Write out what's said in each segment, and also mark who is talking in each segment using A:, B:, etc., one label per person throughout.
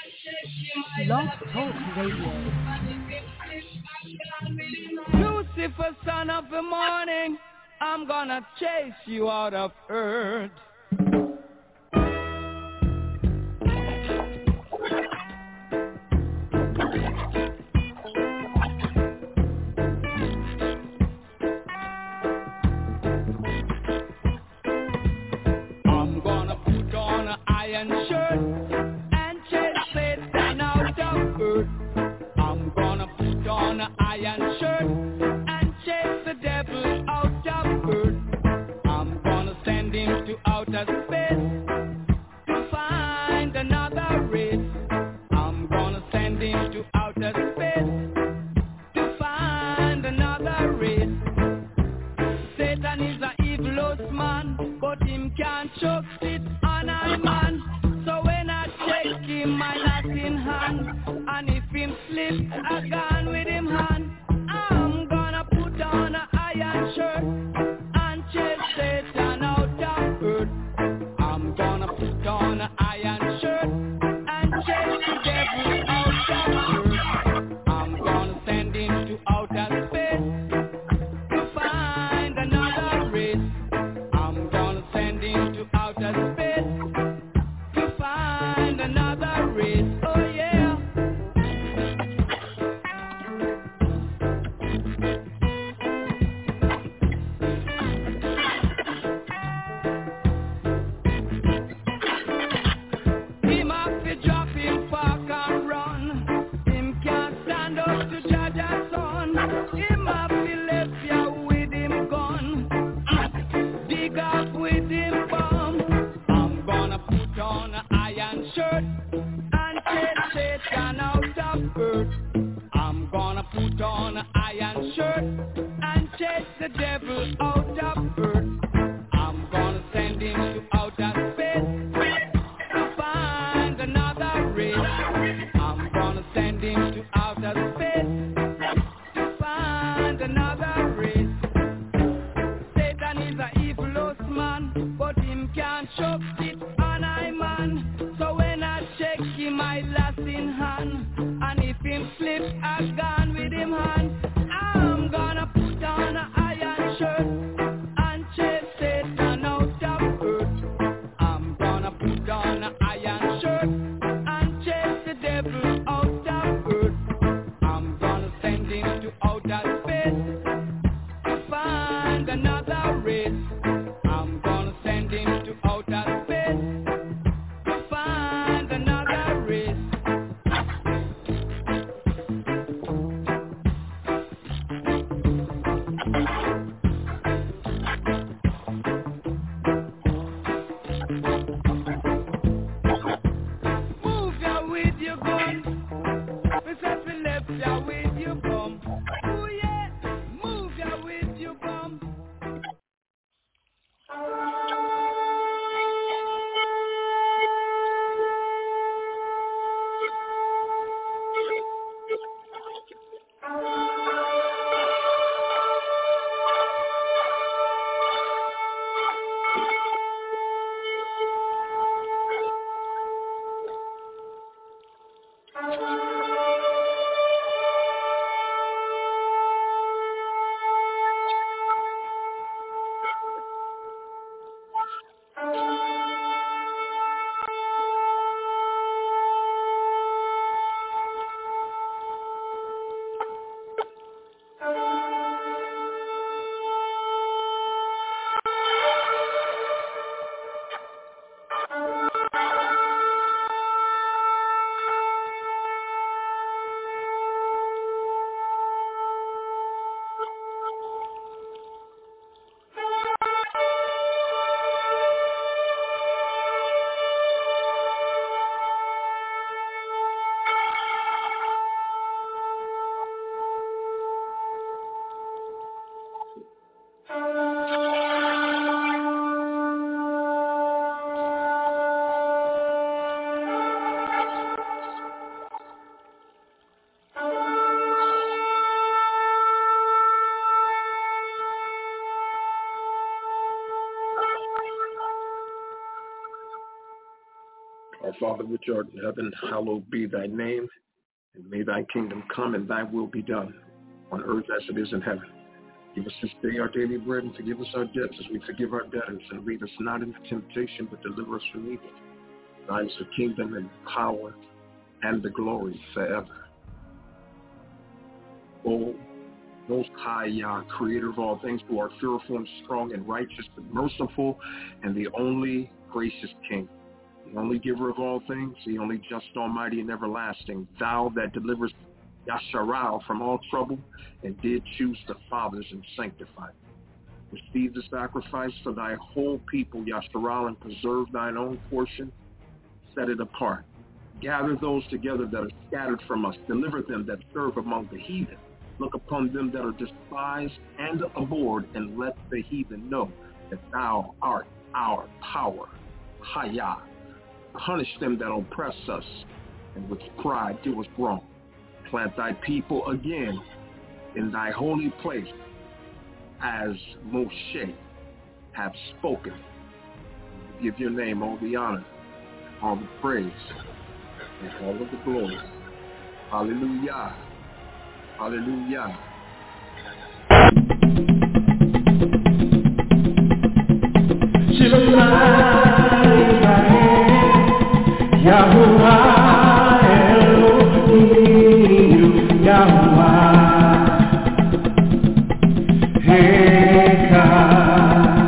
A: Blog Talk Radio.
B: Lucifer, son of the morning, I'm gonna chase you out of earth. I'm gonna put on an iron shirt and chase Satan out of earth. I'm gonna put on an iron shirt and chase the devil out of earth. I'm gonna send him to outer space to find another race. I'm gonna send him to outer space to find another race. Satan is a evilous man, but him can't choke it on a man. So when I check him, my lot in hand, and if him slip, I gone with him hand. I'm gonna put on an iron shirt and chase Satan out of earth. I'm gonna put on an iron shirt and chase the devil out of earth. I'm gonna send him to outer space to find another race. I'm gonna send him to outer space to find another race. Oh yeah. Him have to drop him park and run. Him can't stand up to judge a son. Him have to left ya with him gun. Dig up with him bomb. I'm gonna put on an iron shirt and chase Satan out of earth. I'm gonna put on an iron shirt and chase the devil out of earth. I'm gonna send him to outer space to find another race. I'm gonna send him to outer space to find another race. Satan is a evilous man, but him can't choke it on I man. So when I check him, I last in hand, and if him slip, I gone with him hand. I'm gonna put on an iron shirt and chase Satan out of earth. I'm gonna put on an iron shirt and chase the devil out of earth. I'm gonna send him to outer space to find another race. I'm gonna send him to outer space to find another race. Move ya with your gun. We said we left ya with your bum. Oh yeah, move ya with your bum.
A: Father which art in heaven, hallowed be thy name, and may thy kingdom come and thy will be done, on earth as it is in heaven. Give us this day our daily bread, and forgive us our debts as we forgive our debtors, and lead us not into temptation, but deliver us from evil. Thine is the kingdom and power and the glory forever. O Most High Yah, creator of all things, who art fearful and strong and righteous and merciful, and the only gracious King, the only giver of all things, the only just, almighty, and everlasting, thou that deliverest Yasharal from all trouble, and did choose the fathers and sanctify them. Receive the sacrifice for thy whole people, Yasharal, and preserve thine own portion. Set it apart. Gather those together that are scattered from us. Deliver them that serve among the heathen. Look upon them that are despised and abhorred, and let the heathen know that thou art our power. Hayah. Punish them that oppress us, and with pride do us wrong. Plant thy people again in thy holy place, as Moshe have spoken. Give your name all the honor, all the praise, and all of the glory. Hallelujah. Hallelujah. Yahuwah Elohim, Yahuwah Heka.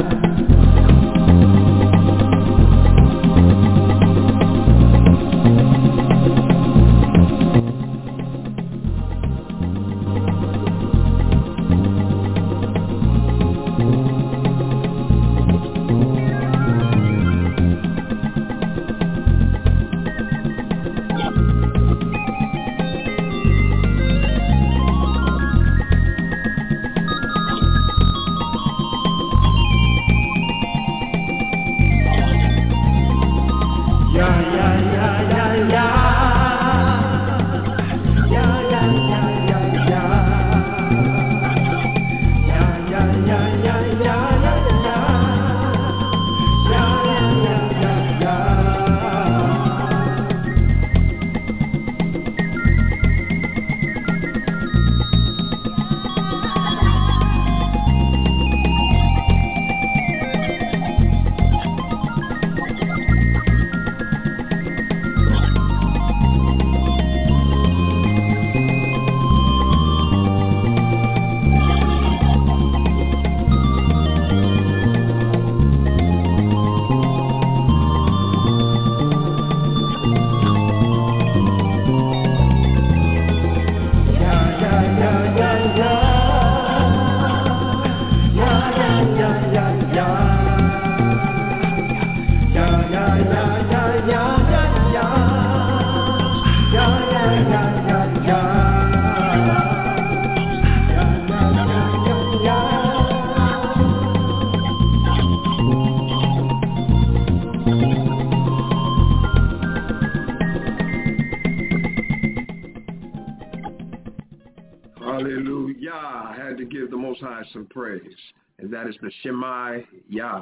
A: Some praise, and that is the Shema Yah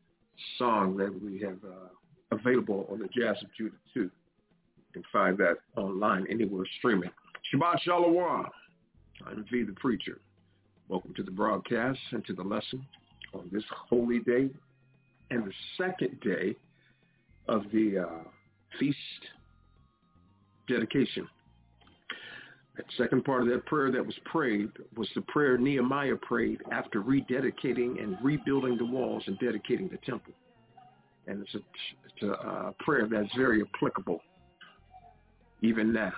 A: song that we have available on the Jazz of Judah 2. You can find that online anywhere streaming. Shabbat Shalom. I'm V the Preacher. Welcome to the broadcast and to the lesson on this holy day and the second day of the feast dedication. That second part of that prayer that was prayed was the prayer Nehemiah prayed after rededicating and rebuilding the walls and dedicating the temple. And it's a prayer that's very applicable even now.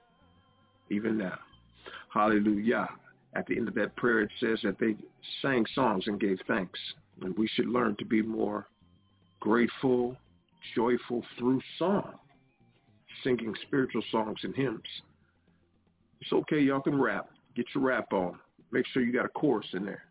A: Even now. Hallelujah. At the end of that prayer, it says that they sang songs and gave thanks. And we should learn to be more grateful, joyful through song, singing spiritual songs and hymns. It's okay, y'all can rap. Get your rap on. Make sure you got a chorus in there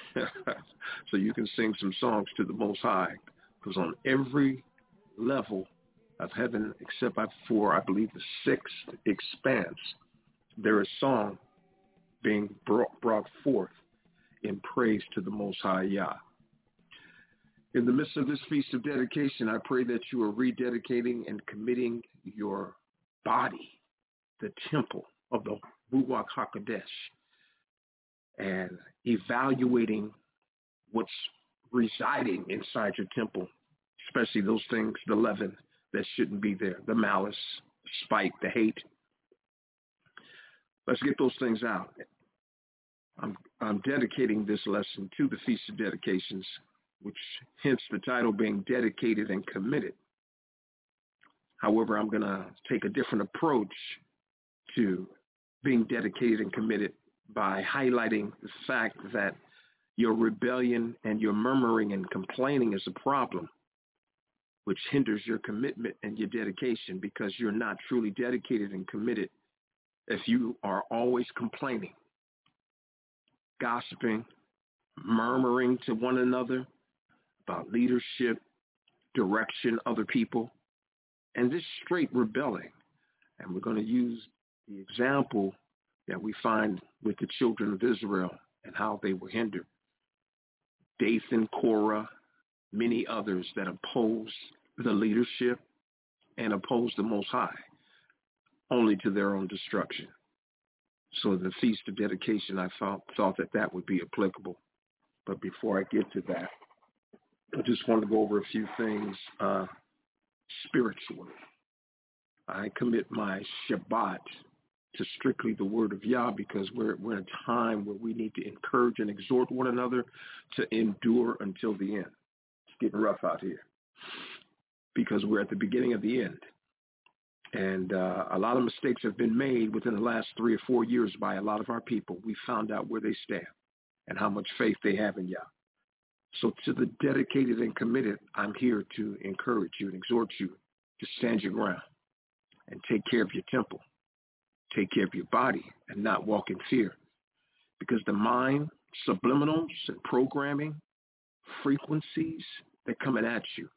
A: so you can sing some songs to the Most High. Because on every level of heaven, except for, I believe, the sixth expanse, there is song being brought forth in praise to the Most High Yah. In the midst of this feast of dedication, I pray that you are rededicating and committing your body, the temple of the Ruach HaKodesh, and evaluating what's residing inside your temple, especially those things, the leaven that shouldn't be there, the malice, spite, the hate. Let's get those things out. I'm dedicating this lesson to the Feast of Dedications, which hence the title being Dedicated and Committed. However, I'm going to take a different approach to being dedicated and committed by highlighting the fact that your rebellion and your murmuring and complaining is a problem, which hinders your commitment and your dedication, because you're not truly dedicated and committed if you are always complaining, gossiping, murmuring to one another about leadership, direction, other people, and this straight rebelling. And we're going to use the example that we find with the children of Israel and how they were hindered. Dathan, Korah, many others that opposed the leadership and opposed the Most High, only to their own destruction. So the Feast of Dedication, I thought that would be applicable. But before I get to that, I just want to go over a few things spiritually. I commit my Shabbat to strictly the word of Yah, because we're in a time where we need to encourage and exhort one another to endure until the end. It's getting rough out here because we're at the beginning of the end. And a lot of mistakes have been made within the last 3 or 4 years by a lot of our people. We found out where they stand and how much faith they have in Yah. So to the dedicated and committed, I'm here to encourage you and exhort you to stand your ground and take care of your temple, take care of your body, and not walk in fear. Because the mind, subliminals and programming, frequencies, they're coming at you.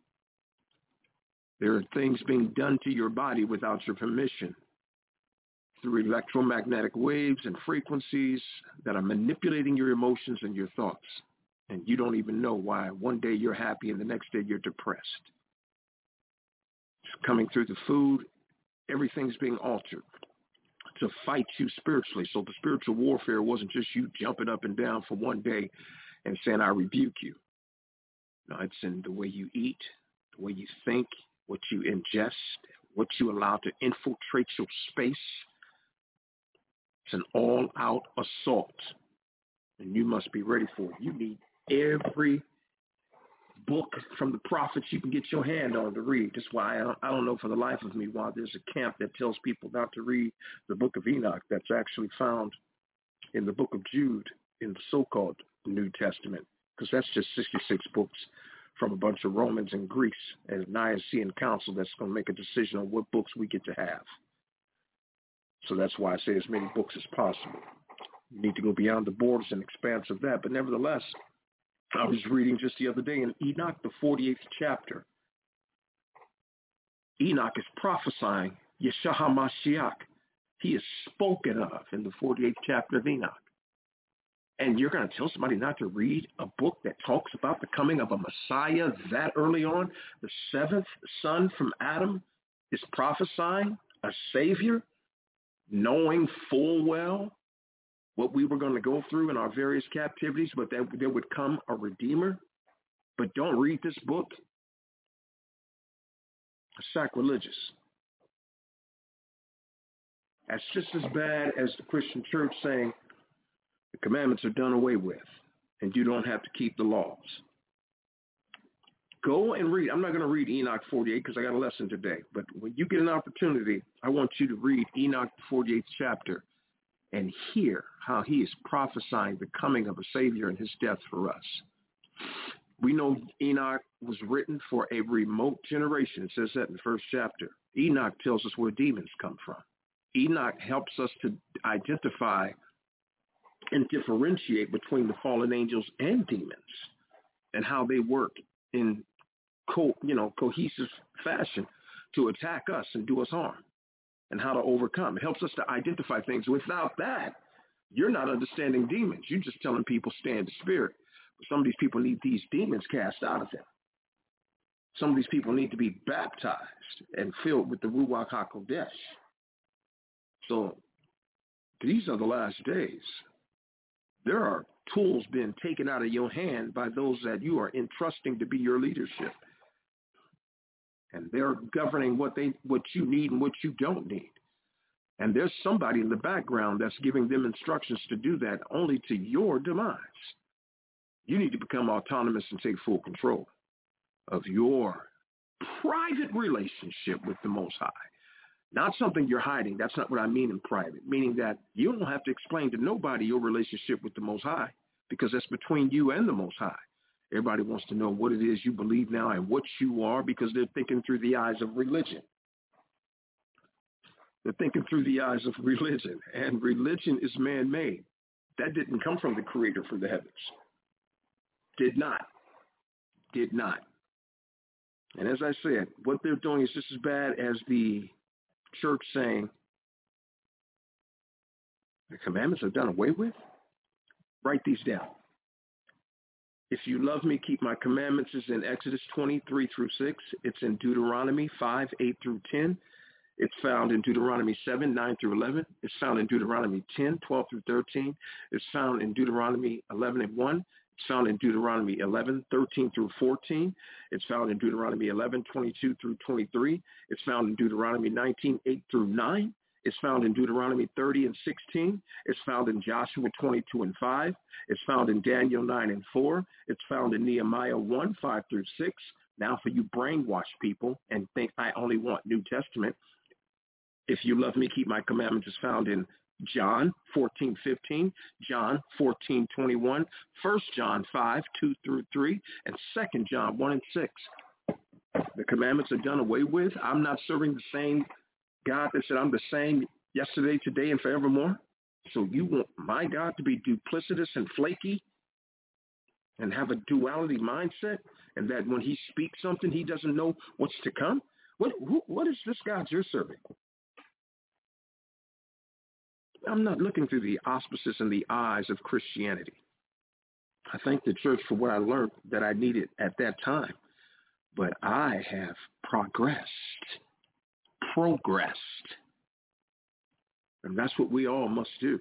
A: There are things being done to your body without your permission through electromagnetic waves and frequencies that are manipulating your emotions and your thoughts. And you don't even know why. One day you're happy and the next day you're depressed. It's coming through the food. Everything's being altered to fight you spiritually. So the spiritual warfare wasn't just you jumping up and down for one day and saying, I rebuke you. No, it's in the way you eat, the way you think, what you ingest, what you allow to infiltrate your space. It's an all-out assault, and you must be ready for it. You need every book from the prophets you can get your hand on to read. That's why I don't know for the life of me why there's a camp that tells people not to read the book of Enoch that's actually found in the book of Jude in the so-called New Testament, because that's just 66 books from a bunch of Romans and Greeks and a Nicene Council that's going to make a decision on what books we get to have. So that's why I say as many books as possible. You need to go beyond the borders and expanse of that. But nevertheless, I was reading just the other day in Enoch, the 48th chapter. Enoch is prophesying Yeshua HaMashiach. He is spoken of in the 48th chapter of Enoch. And you're going to tell somebody not to read a book that talks about the coming of a Messiah that early on? The seventh son from Adam is prophesying a Savior, knowing full well what we were going to go through in our various captivities, but that there would come a Redeemer. But don't read this book. It's sacrilegious. That's just as bad as the Christian church saying the commandments are done away with and you don't have to keep the laws. Go and read. I'm not going to read Enoch 48 because I got a lesson today. But when you get an opportunity, I want you to read Enoch 48th chapter and hear how he is prophesying the coming of a Savior and his death for us. We know Enoch was written for a remote generation. It says that in the first chapter. Enoch tells us where demons come from. Enoch helps us to identify and differentiate between the fallen angels and demons and how they work in cohesive fashion to attack us and do us harm, and how to overcome. It helps us to identify things. Without that, you're not understanding demons. You're just telling people stay in the spirit. But some of these people need these demons cast out of them. Some of these people need to be baptized and filled with the Ruach HaKodesh. So these are the last days. There are tools being taken out of your hand by those that you are entrusting to be your leadership. And they're governing what you need and what you don't need. And there's somebody in the background that's giving them instructions to do that only to your demise. You need to become autonomous and take full control of your private relationship with the Most High. Not something you're hiding. That's not what I mean in private, meaning that you don't have to explain to nobody your relationship with the Most High because that's between you and the Most High. Everybody wants to know what it is you believe now and what you are because they're thinking through the eyes of religion. They're thinking through the eyes of religion, and religion is man-made. That didn't come from the Creator from the heavens. Did not. And as I said, what they're doing is just as bad as the church saying the commandments are done away with. Write these down. If you love me, keep my commandments is in Exodus 23 through 6. It's in Deuteronomy 5, 8 through 10. It's found in Deuteronomy 7, 9 through 11. It's found in Deuteronomy 10, 12 through 13. It's found in Deuteronomy 11 and 1. It's found in Deuteronomy 11, 13 through 14. It's found in Deuteronomy 11, 22 through 23. It's found in Deuteronomy 19, 8 through 9. It's found in Deuteronomy 30 and 16. It's found in Joshua 22 and 5. It's found in Daniel 9 and 4. It's found in Nehemiah 1, 5 through 6. Now for you brainwashed people and think I only want New Testament, if you love me, keep my commandments is found in John 14, 15, John 14, 21, 1 John 5, 2 through 3, and 2 John 1 and 6. The commandments are done away with. I'm not serving the same God that said I'm the same yesterday, today, and forevermore. So you want my God to be duplicitous and flaky and have a duality mindset, and that when he speaks something, he doesn't know what's to come? What is this God you're serving? I'm not looking through the auspices and the eyes of Christianity. I thank the church for what I learned that I needed at that time. But I have progressed. And that's what we all must do.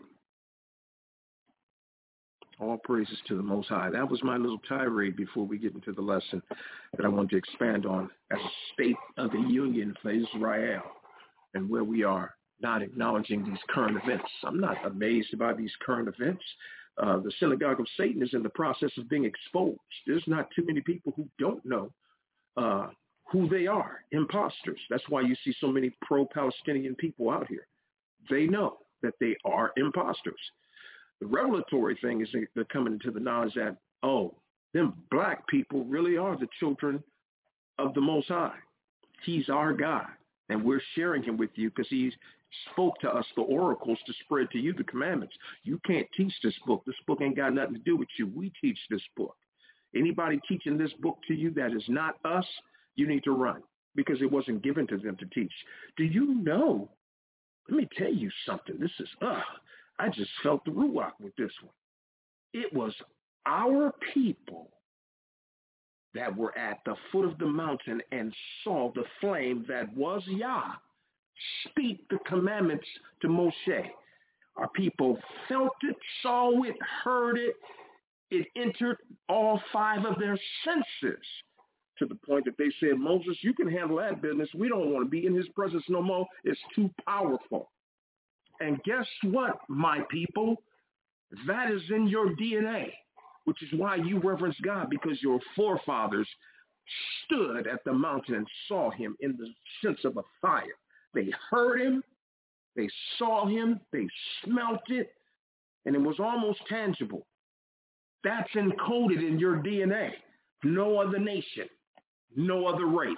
A: All praises to the Most High. That was my little tirade before we get into the lesson that I want to expand on as a state of the union for Israel and where we are not acknowledging these current events. I'm not amazed by these current events. The synagogue of Satan is in the process of being exposed. There's not too many people who don't know who they are, imposters. That's why you see so many pro-Palestinian people out here. They know that they are imposters. The revelatory thing is they're coming to the knowledge that, them black people really are the children of the Most High. He's our God, and we're sharing him with you because he spoke to us the oracles to spread to you the commandments. You can't teach this book. This book ain't got nothing to do with you. We teach this book. Anybody teaching this book to you that is not us, you need to run because it wasn't given to them to teach. Do you know? Let me tell you something. This is, I just felt the ruach with this one. It was our people that were at the foot of the mountain and saw the flame that was Yah speak the commandments to Moshe. Our people felt it, saw it, heard it. It entered all five of their senses to the point that they said, Moses, you can handle that business. We don't want to be in his presence no more. It's too powerful. And guess what, my people? That is in your DNA, which is why you reverence God, because your forefathers stood at the mountain and saw him in the sense of a fire. They heard him, they saw him, they smelt it, and it was almost tangible. That's encoded in your DNA. No other nation, no other race.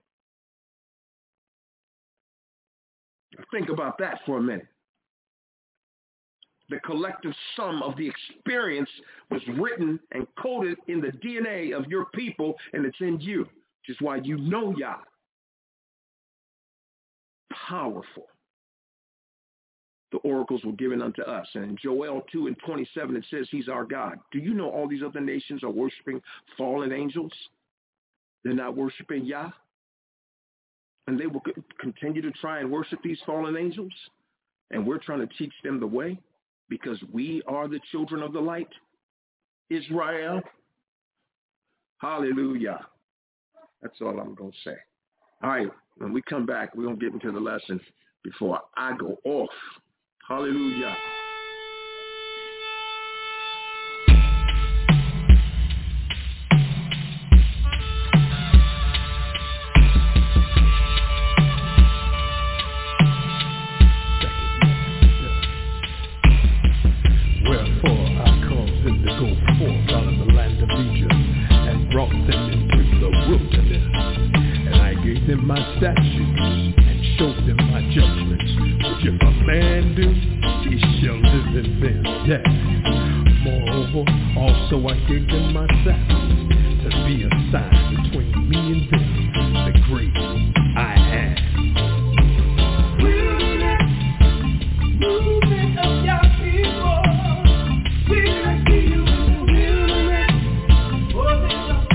A: Think about that for a minute. The collective sum of the experience was written and coded in the DNA of your people, and it's in you, which is why you know Yah. Powerful. The oracles were given unto us. And in Joel 2 and 27, it says he's our God. Do you know all these other nations are worshiping fallen angels? They're not worshiping Yah. And they will continue to try and worship these fallen angels. And we're trying to teach them the way because we are the children of the light. Israel. Hallelujah. That's all I'm going to say. All right. When we come back, we're going to get into the lesson before I go off. Hallelujah.
C: My statutes and showed them my judgments, which if a man do, he shall live in them death. Moreover, also I gave them my Sabbath to be a sign between me and them, the great I am. Movement of your people, we can see you in the wilderness, oh, they shall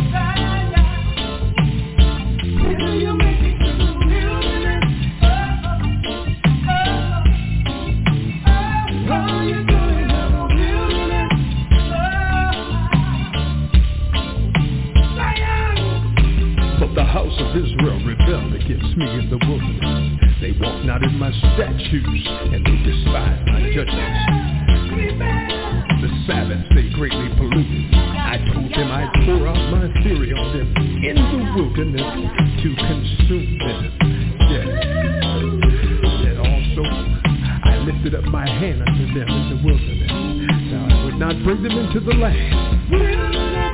C: of Israel rebelled against me in the wilderness. They walked not in my statutes, and they despised my judgments. The Sabbaths they greatly polluted. I told them I'd pour out my fury on them in the wilderness to consume them. Yes. And also, I lifted up my hand unto them in the wilderness. Now I would not bring them into the land.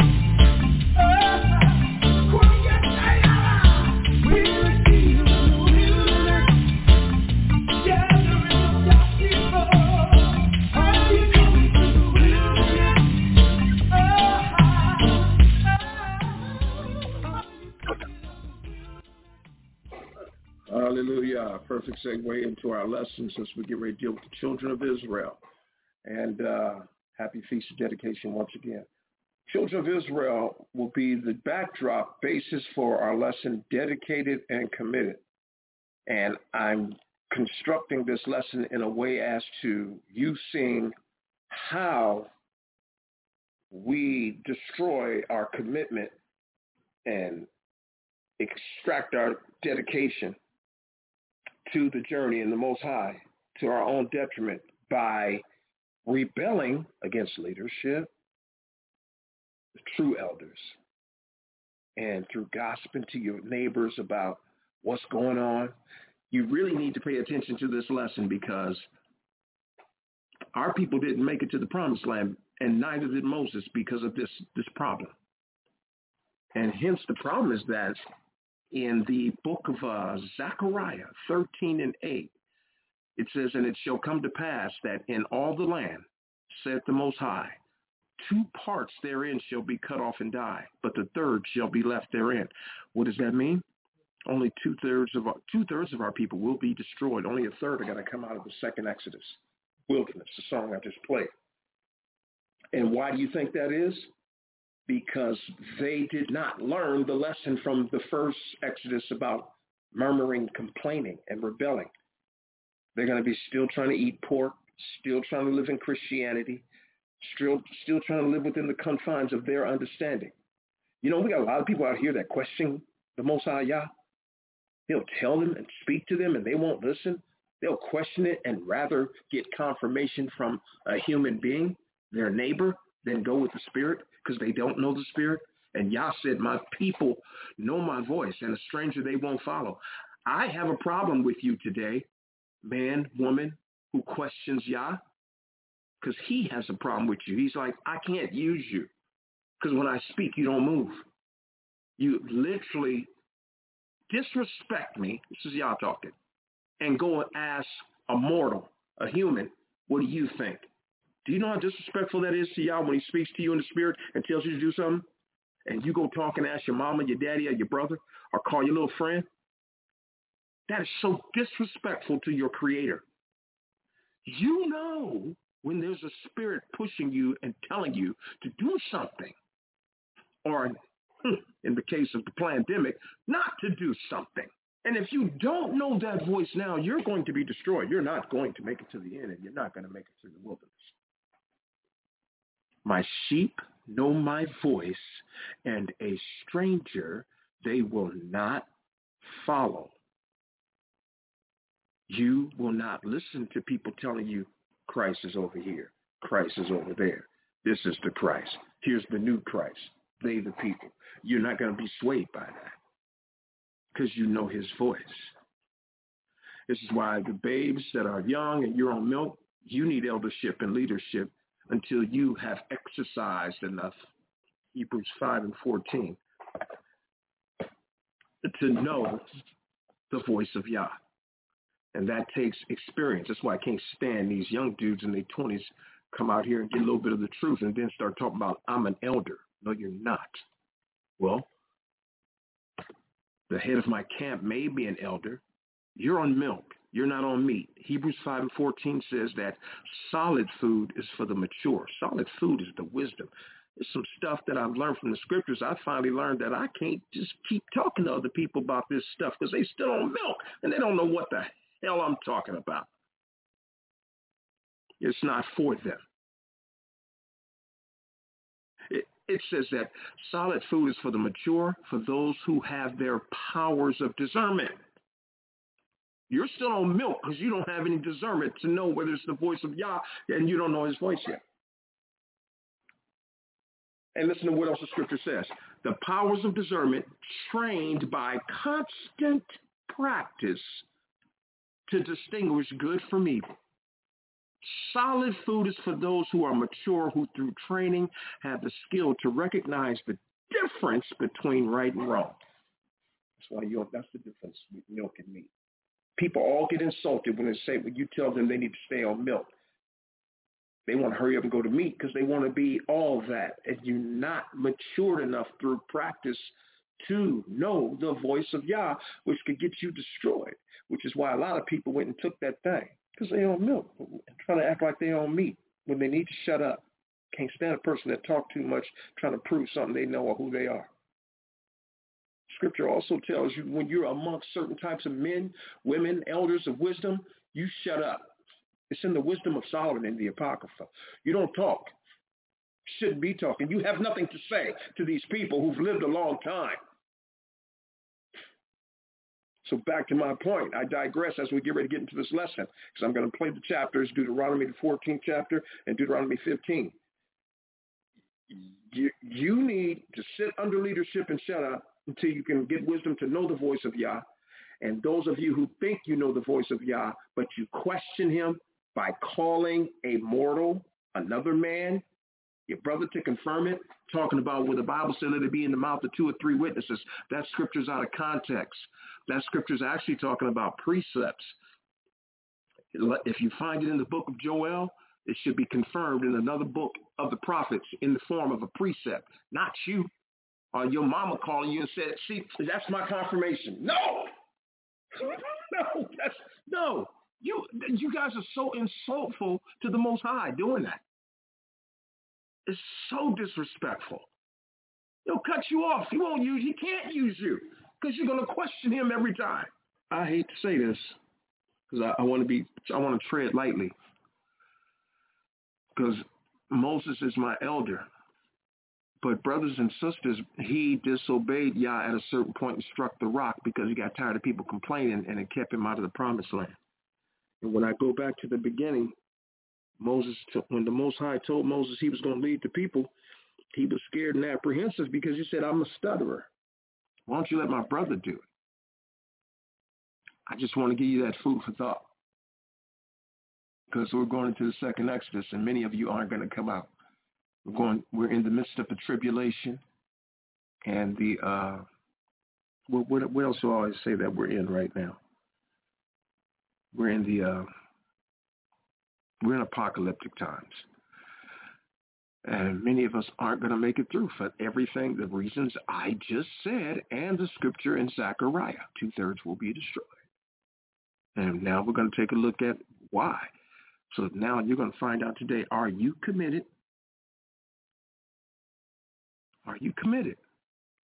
A: Hallelujah. Perfect segue into our lesson since we get ready to deal with the children of Israel. And happy Feast of Dedication once again. Children of Israel will be the backdrop basis for our lesson, Dedicated and Committed. And I'm constructing this lesson in a way as to you seeing how we destroy our commitment and extract our dedication to the journey in the Most High to our own detriment by rebelling against leadership, the true elders, and through gossiping to your neighbors about what's going on. You really need to pay attention to this lesson because our people didn't make it to the promised land, and neither did Moses because of this problem. And hence the problem is that in the book of Zechariah 13 and 8, it says, and it shall come to pass that in all the land, saith the Most High, 2 parts therein shall be cut off and die, but the third shall be left therein. What does that mean? Only two-thirds of our people will be destroyed. Only a third are going to come out of the second Exodus, wilderness, the song I just played. And why do you think that is? Because they did not learn the lesson from the first Exodus about murmuring, complaining, and rebelling. They're going to be still trying to eat pork, still trying to live in Christianity, still trying to live within the confines of their understanding. You know, we got a lot of people out here that question the Most High Yah. He'll tell them and speak to them, and they won't listen. They'll question it and rather get confirmation from a human being, their neighbor, than go with the Spirit because they don't know the Spirit. And Yah said, my people know my voice, and a stranger they won't follow. I have a problem with you today, man, woman, who questions Yah, because he has a problem with you. He's like, I can't use you because when I speak, you don't move. You literally disrespect me. This is Yah talking. And go and ask a mortal, a human, what do you think? Do you know how disrespectful that is to Yah when he speaks to you in the Spirit and tells you to do something? And you go talk and ask your mama, your daddy, or your brother, or call your little friend? That is so disrespectful to your Creator. You know when there's a spirit pushing you and telling you to do something, or in the case of the pandemic, not to do something. And if you don't know that voice now, you're going to be destroyed. You're not going to make it to the end, and you're not going to make it through the wilderness. My sheep know my voice, and a stranger they will not follow. You will not listen to people telling you Christ is over here, Christ is over there. This is the Christ. Here's the new Christ. They the people. You're not going to be swayed by that because you know his voice. This is why the babes that are young and you're on milk, you need eldership and leadership until you have exercised enough, Hebrews 5:14, to know the voice of Yah. And that takes experience. That's why I can't stand these young dudes in their 20s come out here and get a little bit of the truth and then start talking about, I'm an elder. No, you're not. Well, the head of my camp may be an elder. You're on milk. You're not on meat. Hebrews 5:14 says that solid food is for the mature. Solid food is the wisdom. There's some stuff that I've learned from the scriptures. I finally learned that I can't just keep talking to other people about this stuff because they still on milk and they don't know what the hell I'm talking about. It's not for them. It says that solid food is for the mature, for those who have their powers of discernment. You're still on milk because you don't have any discernment to know whether it's the voice of Yah, and you don't know his voice yet. And listen to what else the scripture says. The powers of discernment trained by constant practice to distinguish good from evil. Solid food is for those who are mature, who through training have the skill to recognize the difference between right and wrong. That's the difference with milk and meat. People all get insulted when you tell them they need to stay on milk. They want to hurry up and go to meat because they want to be all that. And you're not matured enough through practice to know the voice of Yah, which could get you destroyed, which is why a lot of people went and took that thing because they on milk and trying to act like they on meat when they need to shut up. Can't stand a person that talk too much trying to prove something they know or who they are. Scripture also tells you when you're amongst certain types of men, women, elders of wisdom, you shut up. It's in the wisdom of Solomon in the Apocrypha. You don't talk. Shouldn't be talking. You have nothing to say to these people who've lived a long time. So back to my point. I digress as we get ready to get into this lesson because I'm going to play the chapters, Deuteronomy the 14th chapter and Deuteronomy 15. You need to sit under leadership and shut up until you can get wisdom to know the voice of Yah. And those of you who think you know the voice of Yah, but you question him by calling a mortal, another man, your brother to confirm it, talking about where the Bible said let it be in the mouth of 2 or 3 witnesses. That scripture's out of context. That scripture's actually talking about precepts. If you find it in the book of Joel, it should be confirmed in another book of the prophets in the form of a precept, not you. Or your mama calling you and said, see, that's my confirmation. No. No. You guys are so insultful to the Most High doing that. It's so disrespectful. He'll cut you off. He can't use you because you're going to question him every time. I hate to say this because I want to tread lightly because Moses is my elder. But brothers and sisters, he disobeyed Yah at a certain point and struck the rock because he got tired of people complaining and it kept him out of the promised land. And when I go back to the beginning, when the Most High told Moses he was going to lead the people, he was scared and apprehensive because he said, I'm a stutterer. Why don't you let my brother do it? I just want to give you that food for thought because we're going into the second Exodus and many of you aren't going to come out. We're in the midst of the tribulation and what else do I always say that we're in right now? We're in apocalyptic times. And many of us aren't going to make it through for everything, the reasons I just said, and the scripture in Zechariah. 2/3 will be destroyed. And now we're going to take a look at why. So now you're going to find out today, are you committed? Are you committed?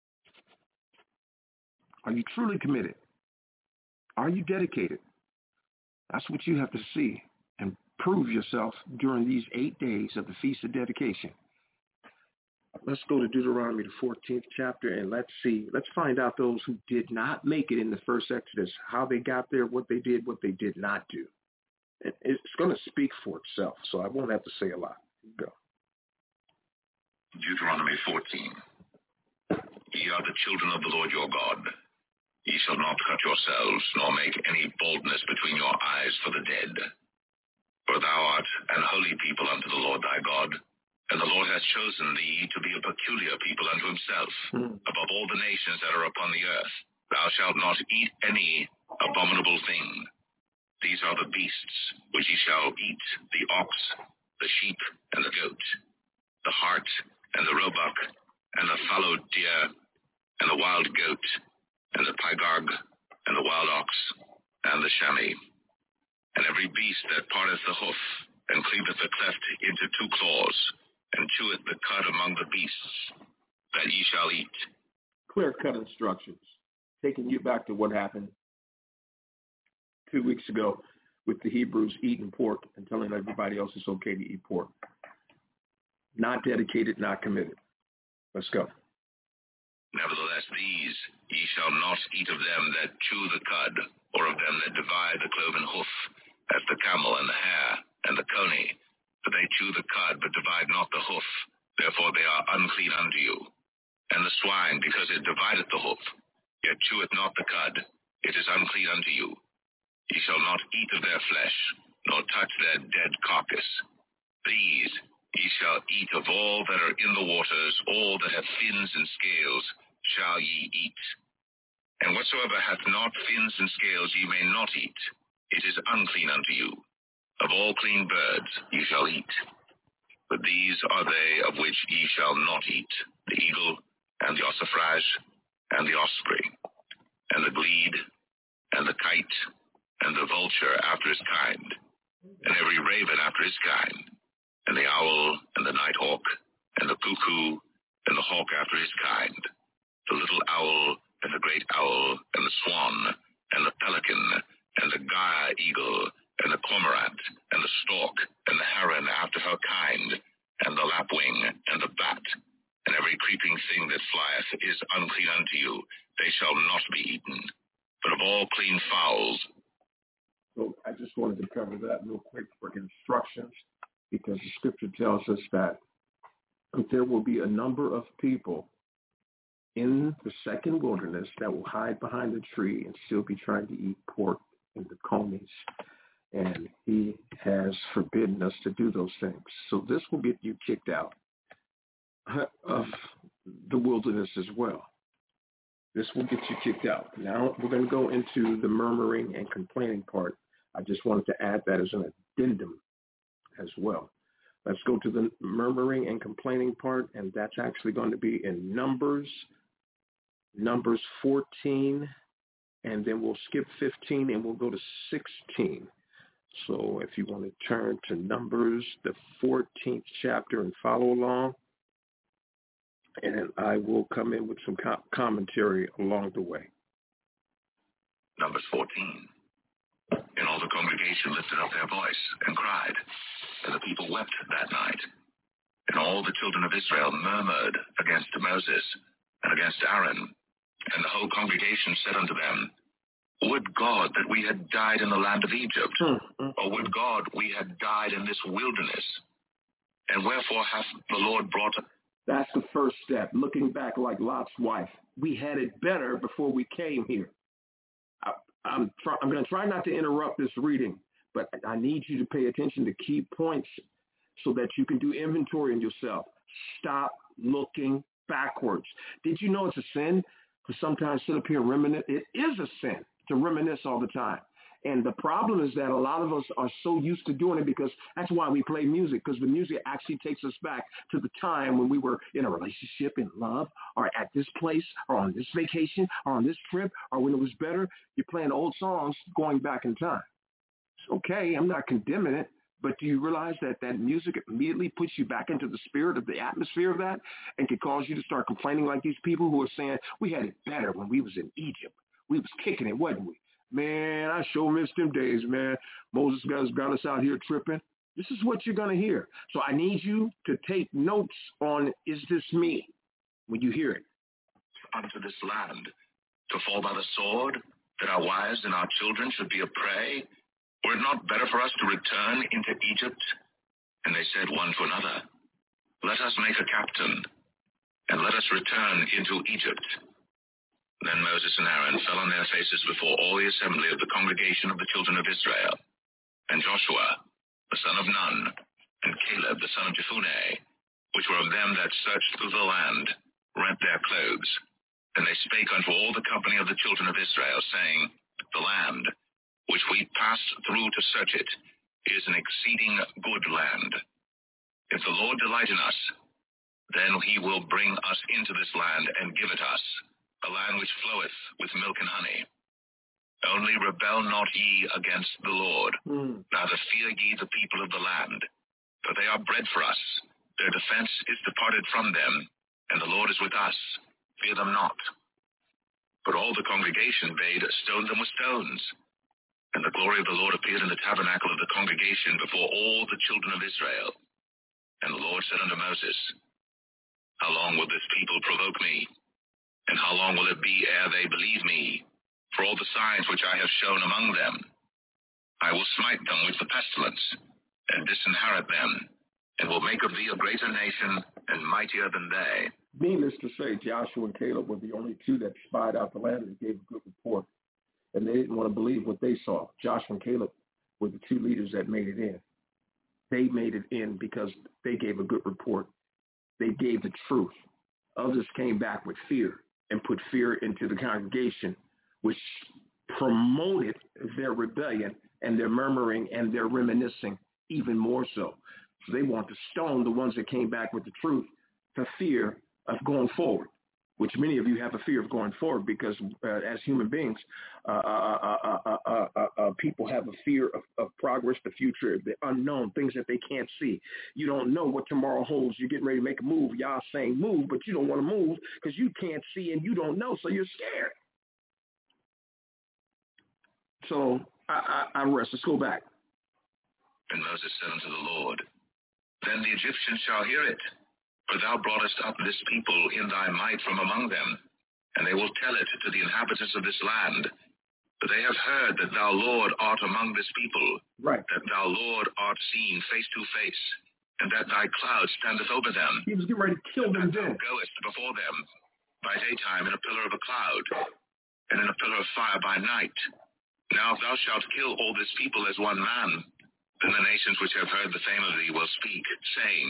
A: Are you truly committed? Are you dedicated? That's what you have to see and prove yourself during these 8 days of the Feast of Dedication. Let's go to Deuteronomy, the 14th chapter, and let's find out those who did not make it in the first Exodus, how they got there, what they did not do. It's going to speak for itself, so I won't have to say a lot. Go.
D: Deuteronomy 14. Ye are the children of the Lord your God. Ye shall not cut yourselves, nor make any boldness between your eyes for the dead. For thou art an holy people unto the Lord thy God, and the Lord hath chosen thee to be a peculiar people unto himself, above all the nations that are upon the earth. Thou shalt not eat any abominable thing. These are the beasts which ye shall eat, the ox, the sheep, and the goat, the hart, and the roebuck, and the fallow deer, and the wild goat, and the pygarg, and the wild ox, and the chamois, and every beast that parteth the hoof, and cleaveth the cleft into two claws, and cheweth the cud among the beasts, that ye shall eat.
A: Clear-cut instructions, taking you back to what happened 2 weeks ago with the Hebrews eating pork and telling everybody else it's okay to eat pork. Not dedicated, not committed. Let's go.
D: Nevertheless, these ye shall not eat of them that chew the cud, or of them that divide the cloven hoof, as the camel and the hare and the coney. For they chew the cud, but divide not the hoof, therefore they are unclean unto you. And the swine, because it divideth the hoof, yet cheweth not the cud, it is unclean unto you. Ye shall not eat of their flesh, nor touch their dead carcass. These ye shall eat of all that are in the waters, all that have fins and scales shall ye eat. And whatsoever hath not fins and scales ye may not eat, it is unclean unto you. Of all clean birds ye shall eat. But these are they of which ye shall not eat, the eagle, and the ossifrage, and the osprey, and the glede, and the kite, and the vulture after his kind, and every raven after his kind, and the owl, and the nighthawk, and the cuckoo, and the hawk after his kind, the little owl, and the great owl, and the swan, and the pelican, and the gyre eagle, and the cormorant, and the stork, and the heron after her kind, and the lapwing, and the bat, and every creeping thing that flieth is unclean unto you. They shall not be eaten. But of all clean fowls.
A: So I just wanted to cover that real quick for instructions, because the scripture tells us that there will be a number of people in the second wilderness that will hide behind a tree and still be trying to eat pork and the conies. And he has forbidden us to do those things. So this will get you kicked out of the wilderness as well. This will get you kicked out. Now we're going to go into the murmuring and complaining part. I just wanted to add that as an addendum as well. Let's go to the murmuring and complaining part, and that's actually going to be in Numbers 14, and then we'll skip 15 and we'll go to 16. So if you want to turn to Numbers, the 14th chapter, and follow along, and I will come in with some commentary along the way.
D: Numbers 14. And all the congregation lifted up their voice and cried, and the people wept that night. And all the children of Israel murmured against Moses and against Aaron. And the whole congregation said unto them, Would God that we had died in the land of Egypt, or would God we had died in this wilderness? And wherefore hath the Lord brought us?
A: That's the first step, looking back like Lot's wife. We had it better before we came here. I'm going to try not to interrupt this reading, but I need you to pay attention to key points so that you can do inventory in yourself. Stop looking backwards. Did you know it's a sin to sometimes sit up here and reminisce? It is a sin to reminisce all the time. And the problem is that a lot of us are so used to doing it, because that's why we play music, because the music actually takes us back to the time when we were in a relationship, in love, or at this place, or on this vacation, or on this trip, or when it was better. You're playing old songs going back in time. It's okay. I'm not condemning it, But do you realize that that music immediately puts you back into the spirit of the atmosphere of that and can cause you to start complaining like these people who are saying, we had it better when we was in Egypt. We was kicking it, wasn't we? Man, I sure missed them days, man. Moses got us out here tripping. This is what you're going to hear. So I need you to take notes on, is this me, when you hear it.
D: Unto this land, to fall by the sword, that our wives and our children should be a prey? Were it not better for us to return into Egypt? And they said one to another, let us make a captain, and let us return into Egypt. Then Moses and Aaron fell on their faces before all the assembly of the congregation of the children of Israel. And Joshua, the son of Nun, and Caleb, the son of Jephunneh, which were of them that searched through the land, rent their clothes. And they spake unto all the company of the children of Israel, saying, the land, which we passed through to search it, is an exceeding good land. If the Lord delight in us, then he will bring us into this land and give it us, a land which floweth with milk and honey. Only rebel not ye against the Lord, neither fear ye the people of the land, for they are bread for us. Their defense is departed from them, and the Lord is with us. Fear them not. But all the congregation bade stone them with stones. And the glory of the Lord appeared in the tabernacle of the congregation before all the children of Israel. And the Lord said unto Moses, how long will this people provoke me? And how long will it be ere they believe me? For all the signs which I have shown among them, I will smite them with the pestilence, and disinherit them, and will make of thee a greater nation and mightier than they.
A: Needless to say, Joshua and Caleb were the only two that spied out the land and gave a good report. And they didn't want to believe what they saw. Joshua and Caleb were the two leaders that made it in. They made it in because they gave a good report. They gave the truth. Others came back with fear and put fear into the congregation, which promoted their rebellion and their murmuring and their reminiscing even more so. So they want to stone the ones that came back with the truth for fear of going forward, which many of you have a fear of going forward because as human beings, people have a fear of progress, the future, the unknown, things that they can't see. You don't know what tomorrow holds. You're getting ready to make a move. Y'all saying move, but you don't want to move because you can't see and you don't know, so you're scared. So I rest. Let's go back.
D: And Moses said unto the Lord, then the Egyptians shall hear it, for thou broughtest up this people in thy might from among them, and they will tell it to the inhabitants of this land. For they have heard that thou, Lord, art among this people,
A: right? That
D: thou, Lord, art seen face to face, and that thy cloud standeth over them.
A: He was getting ready to kill them then.
D: Thou goest before them by daytime in a pillar of a cloud, and in a pillar of fire by night. Now if thou shalt kill all this people as one man, then the nations which have heard the fame of thee will speak, saying,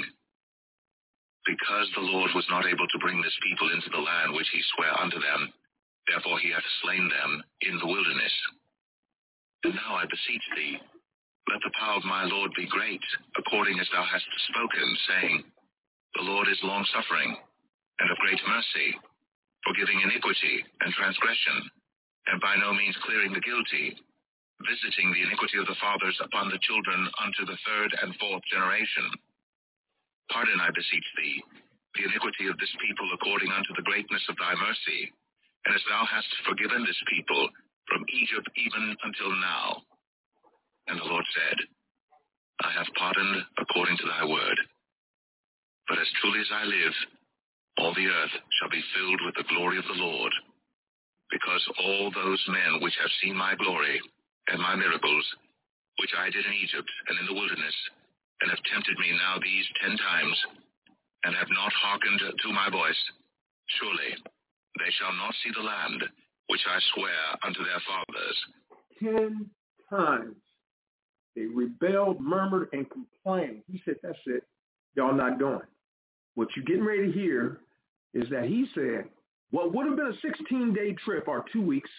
D: because the Lord was not able to bring this people into the land which he sware unto them, therefore he hath slain them in the wilderness. And now I beseech thee, let the power of my Lord be great, according as thou hast spoken, saying, the Lord is long-suffering, and of great mercy, forgiving iniquity and transgression, and by no means clearing the guilty, visiting the iniquity of the fathers upon the children unto the third and fourth generation. Pardon, I beseech thee, the iniquity of this people according unto the greatness of thy mercy, and as thou hast forgiven this people from Egypt even until now. And the Lord said, I have pardoned according to thy word. But as truly as I live, all the earth shall be filled with the glory of the Lord, because all those men which have seen my glory and my miracles, which I did in Egypt and in the wilderness, and have tempted me now these 10 times, and have not hearkened to my voice, surely they shall not see the land which I swear unto their fathers.
A: 10 times they rebelled, murmured, and complained. He said, that's it. Y'all not doing. What you're getting ready to hear is that he said, what would have been a 16-day trip or 2 weeks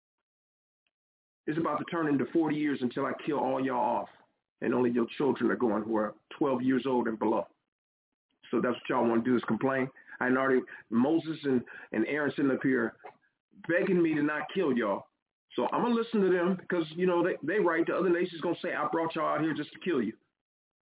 A: is about to turn into 40 years until I kill all y'all off. And only your children are going who are 12 years old and below. So that's what y'all want to do is complain. I know already Moses and Aaron sitting up here begging me to not kill y'all. So I'm going to listen to them because, you know, they right. The other nation's going to say, I brought y'all out here just to kill you.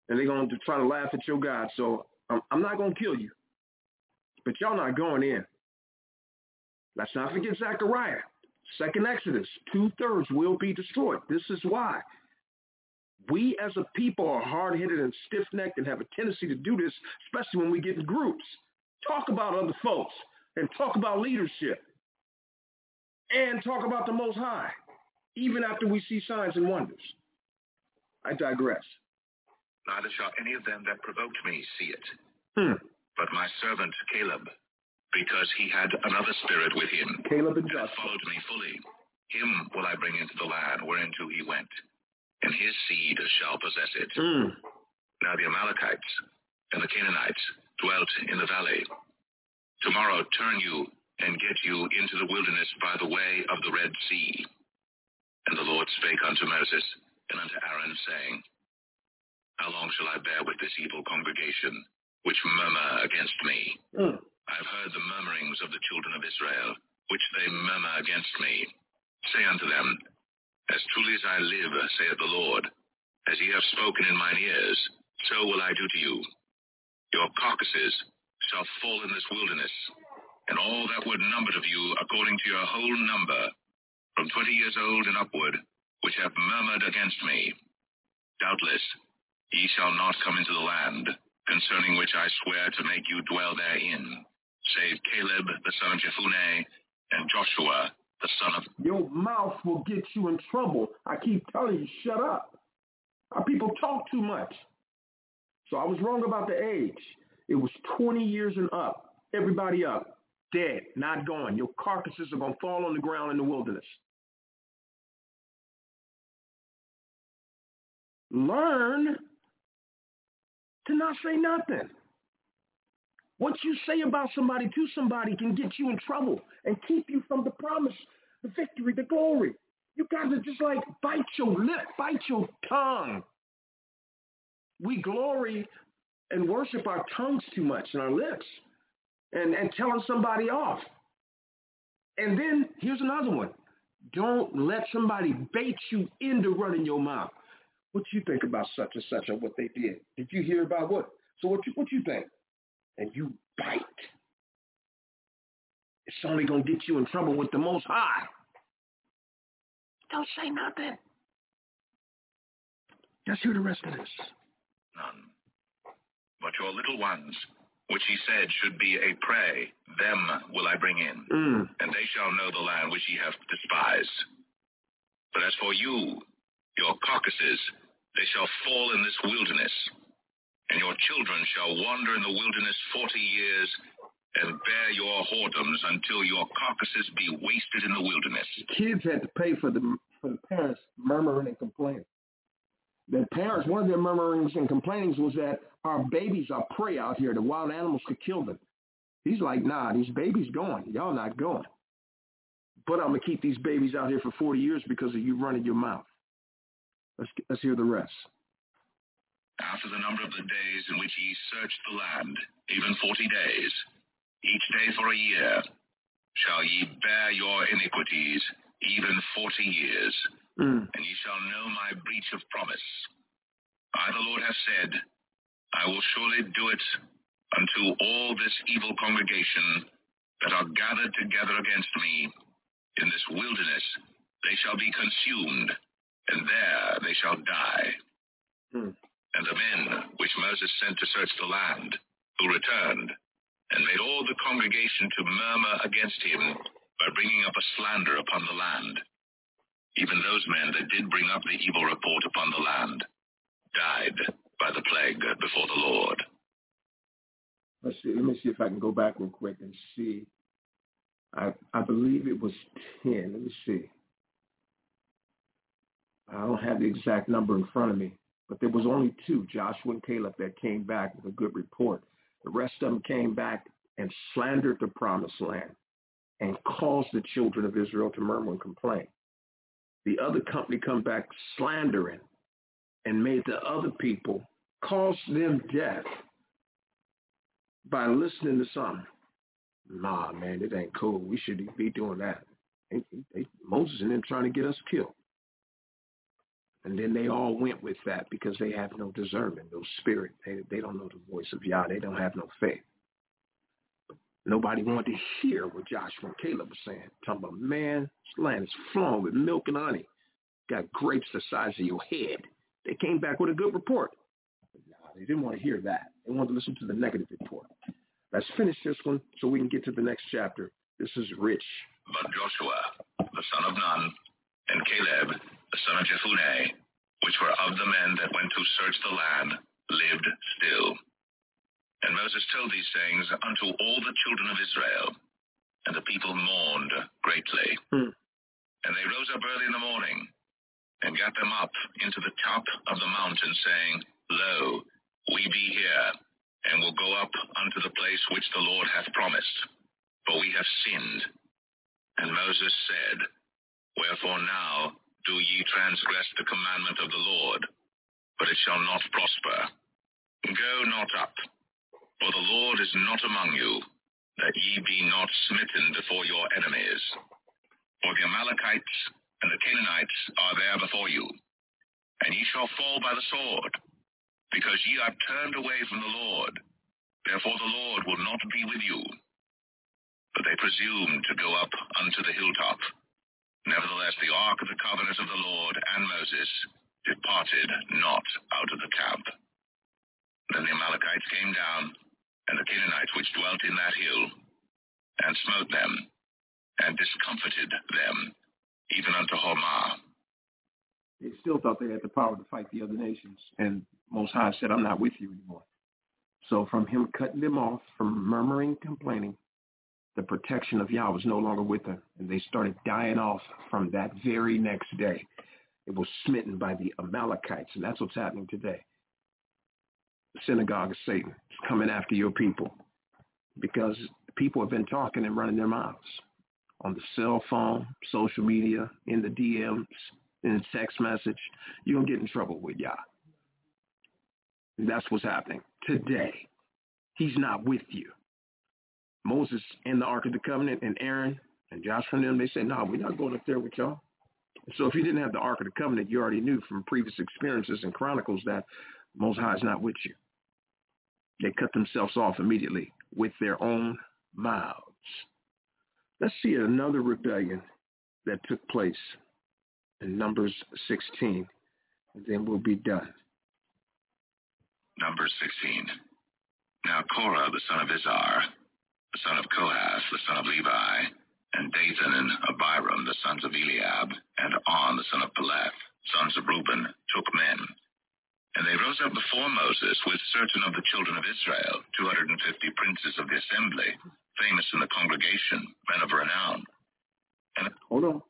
A: and they're going to try to laugh at your God. So I'm not going to kill you, but y'all not going in. Let's not forget Zechariah. Second Exodus, 2/3 will be destroyed. This is why. We as a people are hard-headed and stiff-necked and have a tendency to do this, especially when we get in groups. Talk about other folks and talk about leadership and talk about the Most High, even after we see signs and wonders. I digress.
D: Neither shall any of them that provoked me see it, but my servant Caleb, because he had another spirit with him,
A: Caleb and
D: that
A: Joshua
D: followed me fully. Him will I bring into the land whereinto he went, and his seed shall possess it. Now the Amalekites and the Canaanites dwelt in the valley. Tomorrow turn you and get you into the wilderness by the way of the Red Sea. And the Lord spake unto Moses and unto Aaron, saying, How long shall I bear with this evil congregation, which murmur against me? I have heard the murmurings of the children of Israel, which they murmur against me. Say unto them, As truly as I live, saith the Lord, as ye have spoken in mine ears, so will I do to you. Your carcasses shall fall in this wilderness, and all that were numbered of you according to your whole number, from 20 years old and upward, which have murmured against me. Doubtless ye shall not come into the land, concerning which I swear to make you dwell therein, save Caleb the son of Jephunneh, and Joshua the son of...
A: Your mouth will get you in trouble. I keep telling you, shut up. Our people talk too much. So I was wrong about the age. It was 20 years and up. Everybody up. Dead. Not going. Your carcasses are going to fall on the ground in the wilderness. Learn to not say nothing. What you say about somebody to somebody can get you in trouble and keep you from the promise, the victory, the glory. You got to just like bite your lip, bite your tongue. We glory and worship our tongues too much and our lips and telling somebody off. And then here's another one. Don't let somebody bait you into running your mouth. What you think about such and such or what they did? Did you hear about what? So what you think? And you bite. It's only going to get you in trouble with the Most High. Don't say nothing. Let's hear the rest of this.
D: None. But your little ones, which he said should be a prey, them will I bring in, and they shall know the land which ye have despised. But as for you, your carcasses, they shall fall in this wilderness, and your children shall wander in the wilderness 40 years, and bear your whoredoms until your carcasses be wasted in the wilderness.
A: Kids had to pay for the parents murmuring and complaining. The parents, one of their murmurings and complainings was that our babies are prey out here. The wild animals could kill them. He's like, nah, these babies going. Y'all not going. But I'm going to keep these babies out here for 40 years because of you running your mouth. Let's hear the rest.
D: After the number of the days in which ye searched the land, even 40 days, each day for a year, shall ye bear your iniquities, even 40 years, and ye shall know my breach of promise. I, the Lord, have said, I will surely do it unto all this evil congregation that are gathered together against me. In this wilderness they shall be consumed, and there they shall die. And the men which Moses sent to search the land, who returned, and made all the congregation to murmur against him by bringing up a slander upon the land, even those men that did bring up the evil report upon the land, died by the plague before the Lord.
A: Let's see. Let me see if I can go back real quick and see. I believe it was 10. Let me see. I don't have the exact number in front of me, but there was only 2, Joshua and Caleb, that came back with a good report. The rest of them came back and slandered the promised land and caused the children of Israel to murmur and complain. The other company come back slandering and made the other people, caused them death by listening to something. Nah, man, it ain't cool. We shouldn't be doing that. Moses and them trying to get us killed. And then they all went with that because they have no discernment, no spirit. They don't know the voice of Yah. They don't have no faith. Nobody wanted to hear what Joshua and Caleb were saying. Talking about, man, this land is flowing with milk and honey. Got grapes the size of your head. They came back with a good report. But nah, they didn't want to hear that. They wanted to listen to the negative report. Let's finish this one so we can get to the next chapter. This is rich.
D: But Joshua, the son of Nun, and Caleb, the son of Jephunneh, which were of the men that went to search the land, lived still. And Moses told these sayings unto all the children of Israel, and the people mourned greatly. And they rose up early in the morning, and got them up into the top of the mountain, saying, Lo, we be here, and will go up unto the place which the Lord hath promised, for we have sinned. And Moses said, Wherefore now do ye transgress the commandment of the Lord? But it shall not prosper. Go not up, for the Lord is not among you, that ye be not smitten before your enemies. For the Amalekites and the Canaanites are there before you, and ye shall fall by the sword, because ye are turned away from the Lord. Therefore the Lord will not be with you. But they presumed to go up unto the hilltop. Nevertheless the ark of the covenant of the Lord and Moses departed not out of the camp. Then the Amalekites came down, and the Canaanites which dwelt in that hill, and smote them, and discomfited them, even unto Hormah.
A: They still thought they had the power to fight the other nations. And Most High said, I'm not with you anymore. So from him cutting them off, from murmuring, complaining, the protection of Yah was no longer with them. And they started dying off from that very next day. It was smitten by the Amalekites. And that's what's happening today. The synagogue of Satan is coming after your people because people have been talking and running their mouths on the cell phone, social media, in the DMs, in the text message. You're going to get in trouble with Yah. And that's what's happening today. He's not with you. Moses and the Ark of the Covenant and Aaron and Joshua and them, they said, no, we're not going up there with y'all. So if you didn't have the Ark of the Covenant, you already knew from previous experiences and Chronicles that Most High is not with you. They cut themselves off immediately with their own mouths. Let's see another rebellion that took place in Numbers 16, and then we'll be done.
D: Numbers 16. Now Korah, the son of Izhar, the son of Kohath, the son of Levi, and Dathan and Abiram, the sons of Eliab, and On, the son of Peleth, sons of Reuben, took men. And they rose up before Moses with certain of the children of Israel, 250 princes of the assembly, famous in the congregation, men of renown. And
A: hold on.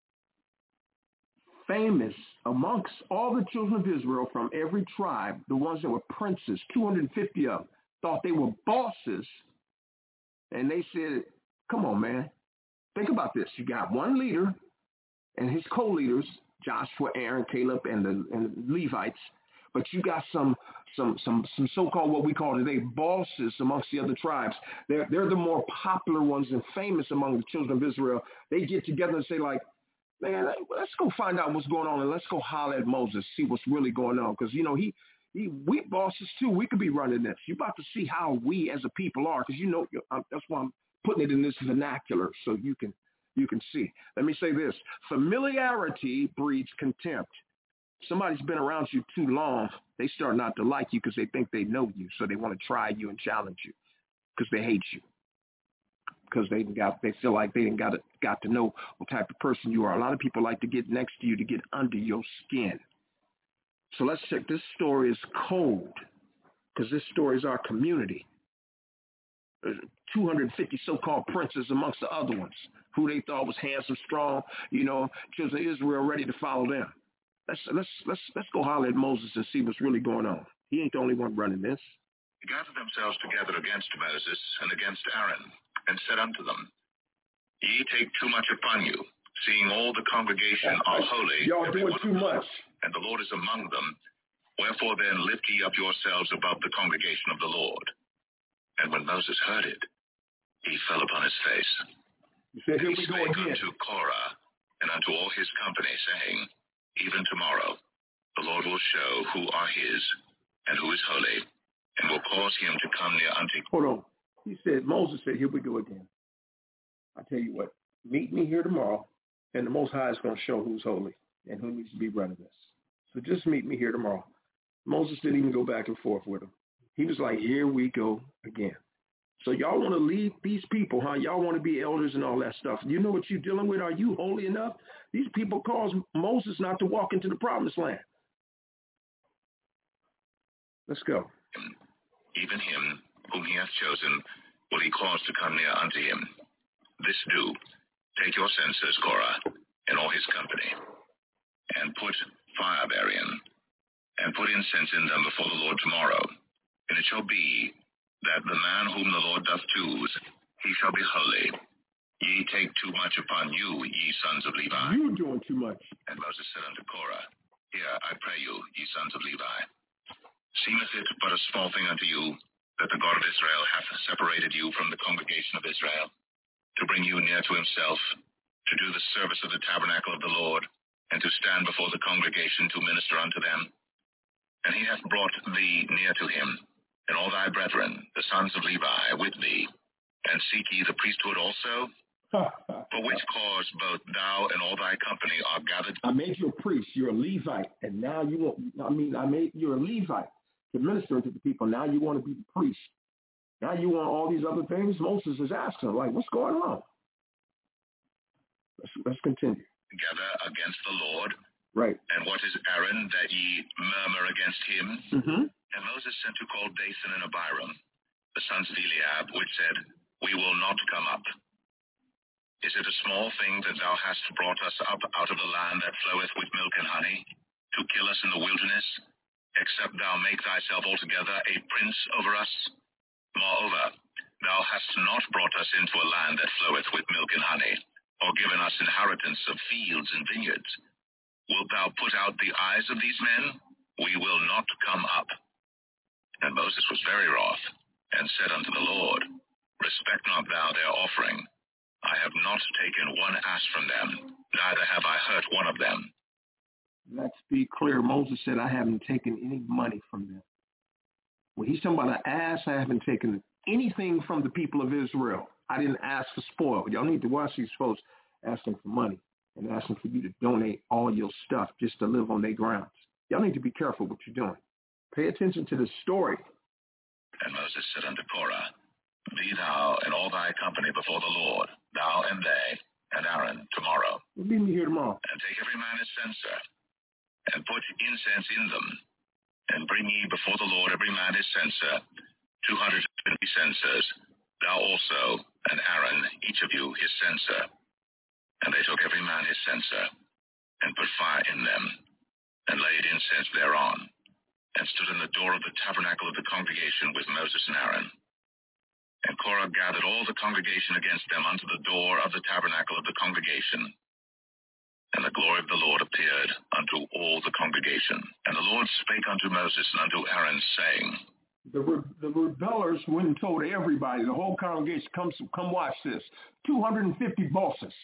A: Famous amongst all the children of Israel from every tribe, the ones that were princes, 250 of them, thought they were bosses. And they said, come on, man. Think about this. You got one leader and his co-leaders, Joshua, Aaron, Caleb, and the Levites. But you got some so-called what we call today bosses amongst the other tribes. They're the more popular ones and famous among the children of Israel. They get together and say like, man, let's go find out what's going on and let's go holler at Moses, see what's really going on. Because, you know, we bosses too. We could be running this. You're about to see how we as a people are. Because, you know, that's why I'm putting it in this vernacular so you can see. Let me say this. Familiarity breeds contempt. Somebody's been around you too long, they start not to like you because they think they know you. So they want to try you and challenge you because they hate you. Because they feel like they didn't got to know what type of person you are. A lot of people like to get next to you to get under your skin. So let's check. This story is cold because this story is our community. 250 so-called princes amongst the other ones who they thought was handsome, strong, you know, children of Israel ready to follow them. Let's go holler at Moses and see what's really going on. He ain't the only one running this.
D: They gathered themselves together against Moses and against Aaron, and said unto them, Ye take too much upon you, seeing all the congregation are holy.
A: Y'all doing too much.
D: And the Lord is among them. Wherefore then lift ye up yourselves above the congregation of the Lord. And when Moses heard it, he fell upon his face.
A: He said,
D: and he spake unto Korah and unto all his company, saying, Even tomorrow the Lord will show who are his and who is holy, and will cause him to come near unto you.
A: Hold on. He said, Moses said, here we go again. I tell you what, meet me here tomorrow, and the Most High is going to show who's holy and who needs to be running this. So just meet me here tomorrow. Moses didn't even go back and forth with him. He was like, here we go again. So y'all want to lead these people, huh? Y'all want to be elders and all that stuff. You know what you're dealing with? Are you holy enough? These people caused Moses not to walk into the promised land. Let's go.
D: Even him whom he hath chosen will he cause to come near unto him. This do, take your censers, Korah, and all his company, and put fire therein, and put incense in them before the Lord tomorrow. And it shall be that the man whom the Lord doth choose, he shall be holy. Ye take too much upon you, ye sons of Levi.
A: You doing too much.
D: And Moses said unto Korah, Hear, I pray you, ye sons of Levi. Seemeth it but a small thing unto you, that the God of Israel hath separated you from the congregation of Israel, to bring you near to himself, to do the service of the tabernacle of the Lord, and to stand before the congregation to minister unto them? And he hath brought thee near to him, and all thy brethren, the sons of Levi, with thee. And seek ye the priesthood also? For which cause both thou and all thy company are gathered.
A: I made you a priest. You're a Levite. And now you want, I made you a Levite to minister to the people. Now you want to be the priest. Now you want all these other things? Moses is asking, like, what's going on? Let's continue.
D: Together against the Lord.
A: Right.
D: And what is Aaron that ye murmur against him?
A: Mm-hmm.
D: And Moses sent to call Dathan and Abiram, the sons of Eliab, which said, We will not come up. Is it a small thing that thou hast brought us up out of the land that floweth with milk and honey, to kill us in the wilderness, except thou make thyself altogether a prince over us? Moreover, thou hast not brought us into a land that floweth with milk and honey, or given us inheritance of fields and vineyards. Wilt thou put out the eyes of these men? We will not come up. And Moses was very wroth, and said unto the Lord, Respect not thou their offering. I have not taken one ass from them, neither have I hurt one of them.
A: Let's be clear. Moses said, I haven't taken any money from them. When he's talking about an ass, I haven't taken anything from the people of Israel. I didn't ask for spoil. Y'all need to watch these folks asking for money and asking for you to donate all your stuff just to live on their grounds. Y'all need to be careful what you're doing. Pay attention to the story.
D: And Moses said unto Korah, Be thou and all thy company before the Lord, thou and they, and Aaron, tomorrow.
A: Meet me here tomorrow.
D: And take every man his censer, and put incense in them, and bring ye before the Lord every man his censer, 250 censers, thou also, and Aaron, each of you, his censer. And they took every man his censer, and put fire in them, and laid incense thereon, and stood in the door of the tabernacle of the congregation with Moses and Aaron. And Korah gathered all the congregation against them unto the door of the tabernacle of the congregation. And the glory of the Lord appeared unto all the congregation. And the Lord spake unto Moses and unto Aaron, saying,
A: The rebellers went and told everybody, the whole congregation, come watch this. 250 bosses,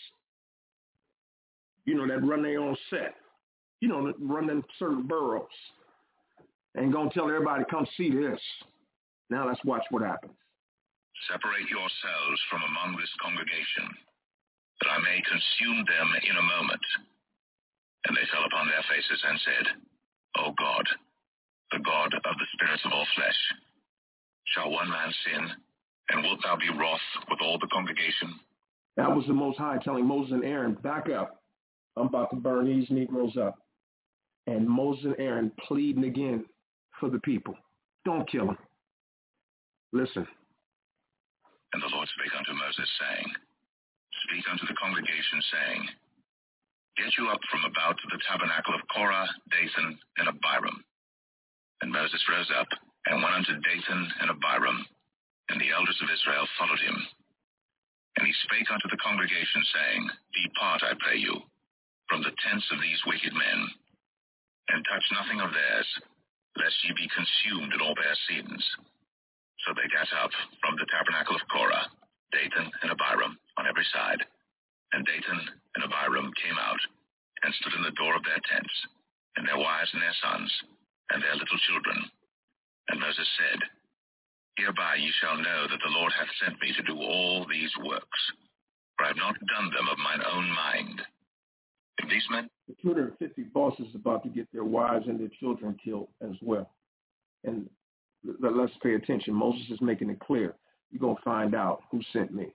A: that run their own set, that run them certain boroughs. And going to tell everybody, come see this. Now let's watch what happens.
D: Separate yourselves from among this congregation, that I may consume them in a moment. And they fell upon their faces and said, O God, the God of the spirits of all flesh, shall one man sin, and wilt thou be wroth with all the congregation?
A: That was the Most High telling Moses and Aaron, back up. I'm about to burn these Negroes up. And Moses and Aaron pleading again for the people. Don't kill them. Listen.
D: And the Lord spake unto Moses, saying, Speak unto the congregation, saying, Get you up from about the tabernacle of Korah, Dathan, and Abiram. And Moses rose up, and went unto Dathan and Abiram, and the elders of Israel followed him. And he spake unto the congregation, saying, Depart, I pray you, from the tents of these wicked men, and touch nothing of theirs, lest ye be consumed in all their sins. So they got up from the tabernacle of Korah, Dathan and Abiram, on every side. And Dathan and Abiram came out, and stood in the door of their tents, and their wives and their sons, and their little children. And Moses said, Hereby ye shall know that the Lord hath sent me to do all these works, for I have not done them of mine own mind. If these men...
A: The 250 bosses about to get their wives and their children killed as well. And let's pay attention. Moses is making it clear. You're going to find out who sent me.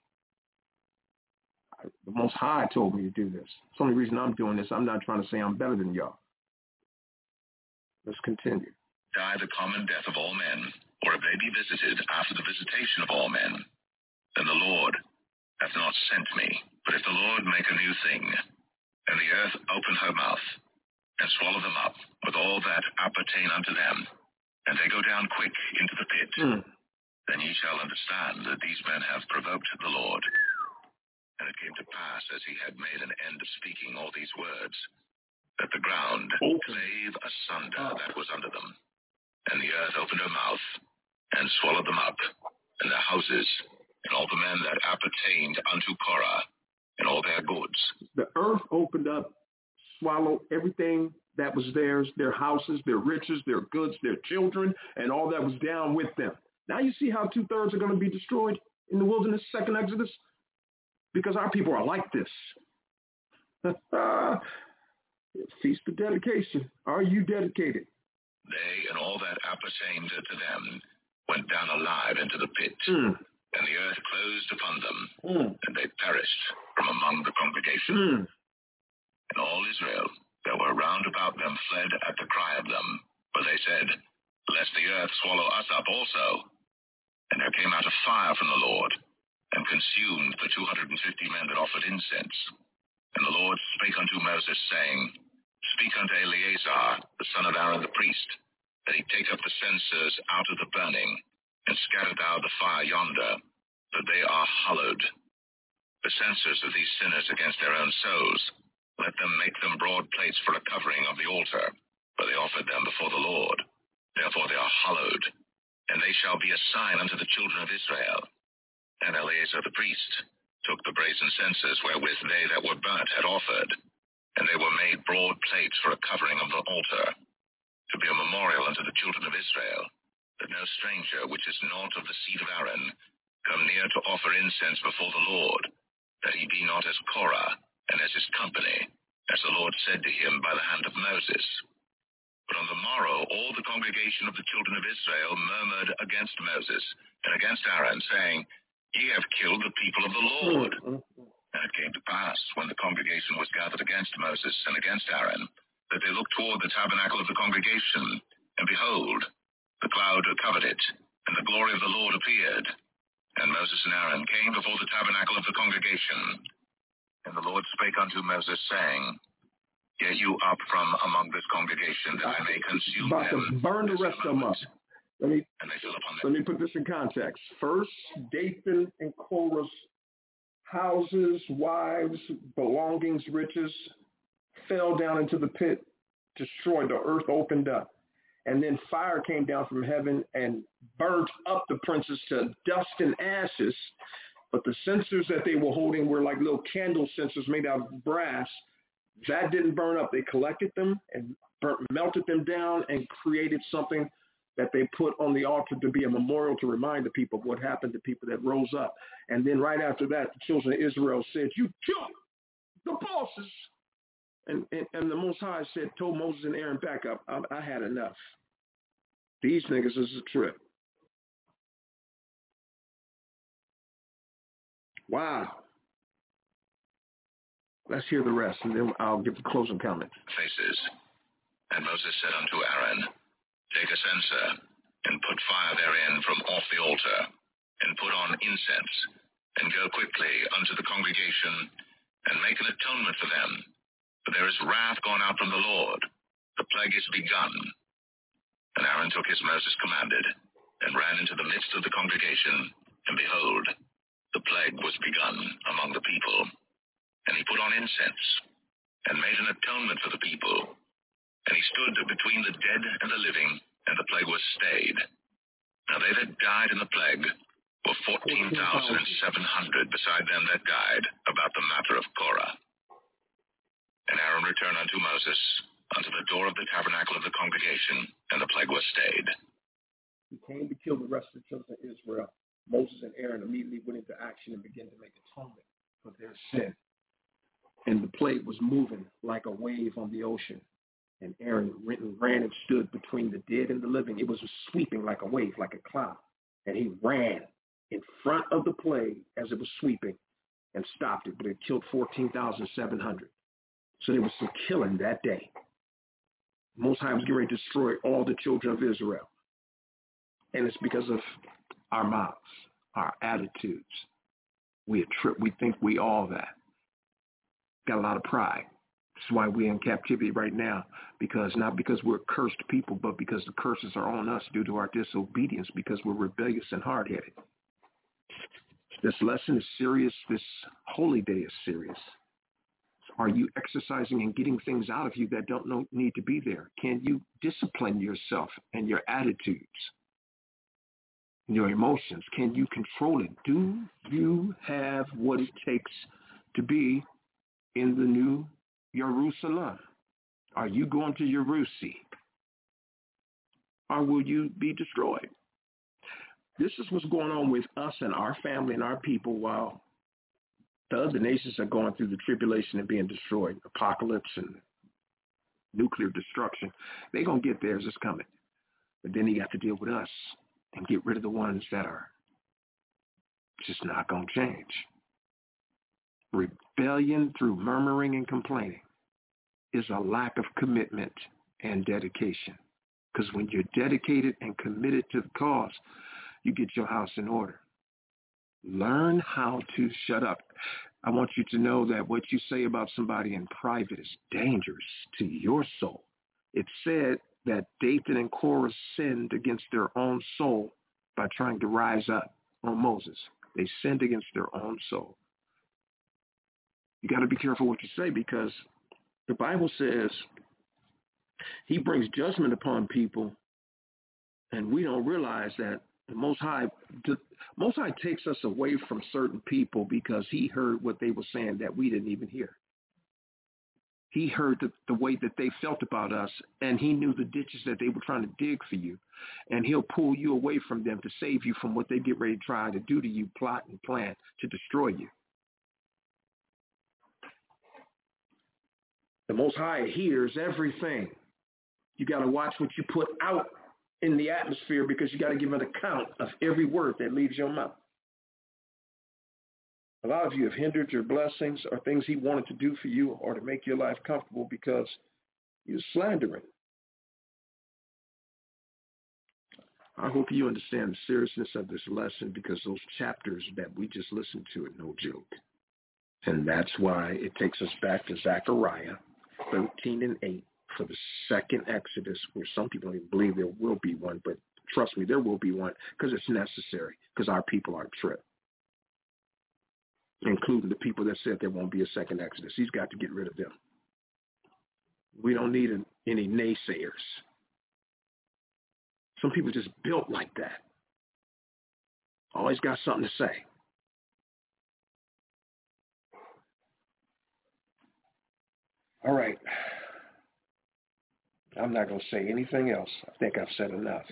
A: The Most High told me to do this. It's the only reason I'm doing this. I'm not trying to say I'm better than y'all. Let's continue.
D: Die the common death of all men, or if they be visited after the visitation of all men, then the Lord hath not sent me. But if the Lord make a new thing, and the earth open her mouth, and swallow them up with all that appertain unto them, and they go down quick into the pit, then ye shall understand that these men have provoked the Lord. And it came to pass, as he had made an end of speaking all these words, that the ground clave asunder that was under them, and the earth opened her mouth, and swallowed them up, and their houses, and all the men that appertained unto Korah, and all their goods.
A: The earth opened up, swallowed everything that was theirs, their houses, their riches, their goods, their children, and all that was down with them. Now you see how 2/3 are going to be destroyed in the wilderness, second Exodus? Because our people are like this. Feast of dedication. Are you dedicated?
D: They and all that appertained to them went down alive into the pit, and the earth closed upon them, and they perished from among the congregation. And all Israel that were round about them fled at the cry of them, for they said, Lest the earth swallow us up also. And there came out a fire from the Lord, and consumed the 250 men that offered incense. And the Lord spake unto Moses, saying, Speak unto Eleazar, the son of Aaron the priest, that he take up the censers out of the burning, and scatter thou the fire yonder, that they are hallowed. The censers of these sinners against their own souls, let them make them broad plates for a covering of the altar, for they offered them before the Lord. Therefore they are hallowed, and they shall be a sign unto the children of Israel. And Eleazar the priest took the brazen censers wherewith they that were burnt had offered, and they were made broad plates for a covering of the altar, to be a memorial unto the children of Israel, that no stranger which is not of the seed of Aaron come near to offer incense before the Lord, that he be not as Korah and as his company, as the Lord said to him by the hand of Moses. But on the morrow all the congregation of the children of Israel murmured against Moses and against Aaron, saying, Ye have killed the people of the Lord. And it came to pass, when the congregation was gathered against Moses and against Aaron, that they looked toward the tabernacle of the congregation, and behold, the cloud covered it, and the glory of the Lord appeared. And Moses and Aaron came before the tabernacle of the congregation. And the Lord spake unto Moses, saying, Get you up from among this congregation, that I may consume
A: about
D: them.
A: To burn the rest of them up. Let me put this in context. First, Dathan and Korah's houses, wives, belongings, riches fell down into the pit, destroyed. The earth opened up. And then fire came down from heaven and burnt up the princes to dust and ashes. But the censers that they were holding were like little candle censers made out of brass. That didn't burn up. They collected them and melted them down and created something that they put on the altar to be a memorial to remind the people of what happened to people that rose up. And then right after that, the children of Israel said, You killed the bosses. And the Most High told Moses and Aaron, back up. I had enough. These niggas is a trip. Wow. Let's hear the rest, and then I'll give the closing comment.
D: Faces. And Moses said unto Aaron, Take a censer, and put fire therein from off the altar, and put on incense, and go quickly unto the congregation, and make an atonement for them. For there is wrath gone out from the Lord. The plague is begun. And Aaron took as Moses commanded, and ran into the midst of the congregation, and behold, the plague was begun among the people. And he put on incense, and made an atonement for the people. And he stood between the dead and the living, and the plague was stayed. Now they that died in the plague were 14,700 beside them that died about the matter of Korah. And Aaron returned unto Moses unto the door of the tabernacle of the congregation, and the plague was stayed.
A: He came to kill the rest of the children of Israel. Moses and Aaron immediately went into action and began to make atonement for their sin. And the plague was moving like a wave on the ocean. And Aaron ran and stood between the dead and the living. It was sweeping like a wave, like a cloud. And he ran in front of the plague as it was sweeping and stopped it. But it killed 14,700. So there was some killing that day. Most High was getting ready to destroy all the children of Israel. And it's because of our mouths, our attitudes. We think we all that. Got a lot of pride. That's why we're in captivity right now. Not because we're cursed people, but because the curses are on us due to our disobedience, because we're rebellious and hard-headed. This lesson is serious. This holy day is serious. Are you exercising and getting things out of you that don't need to be there? Can you discipline yourself and your attitudes, your emotions? Can you control it? Do you have what it takes to be in the new Jerusalem? Are you going to Jerusalem? Or will you be destroyed? This is what's going on with us and our family and our people while the other nations are going through the tribulation and being destroyed, apocalypse and nuclear destruction. They're going to get theirs. It's coming. But then you got to deal with us and get rid of the ones that are just not going to change. Rebellion through murmuring and complaining is a lack of commitment and dedication. Because when you're dedicated and committed to the cause, you get your house in order. Learn how to shut up. I want you to know that what you say about somebody in private is dangerous to your soul. It said that Dathan and Korah sinned against their own soul by trying to rise up on Moses. They sinned against their own soul. You got to be careful what you say, because the Bible says he brings judgment upon people, and we don't realize that the Most High takes us away from certain people because he heard what they were saying that we didn't even hear. He heard the way that they felt about us, and he knew the ditches that they were trying to dig for you, and he'll pull you away from them to save you from what they get ready to try to do to you, plot and plan to destroy you. The Most High hears everything. You got to watch what you put out in the atmosphere, because you got to give an account of every word that leaves your mouth. A lot of you have hindered your blessings or things he wanted to do for you or to make your life comfortable because you're slandering. I hope you understand the seriousness of this lesson, because those chapters that we just listened to are no joke. And that's why it takes us back to Zechariah 13 and 8 for the second Exodus, where some people don't even believe there will be one, but trust me, there will be one, because it's necessary, because our people are tripped, including the people that said there won't be a second Exodus. He's got to get rid of them. We don't need any naysayers. Some people just built like that. Always got something to say. All right. I'm not going to say anything else. I think I've said enough.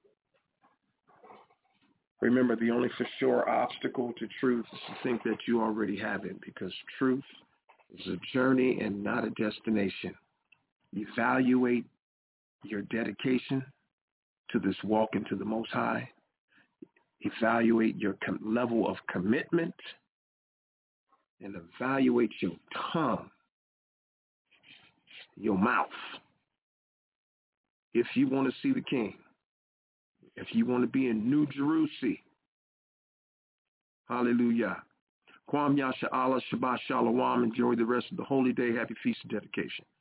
A: Remember, the only for sure obstacle to truth is to think that you already have it, because truth is a journey and not a destination. Evaluate your dedication to this walk into the Most High. Evaluate your level of commitment, and evaluate your tongue, your mouth. If you want to see the King, if you want to be in New Jerusalem, hallelujah. Kwam Yasha Allah, Shabbat Shalom. Enjoy the rest of the holy day. Happy Feast of Dedication.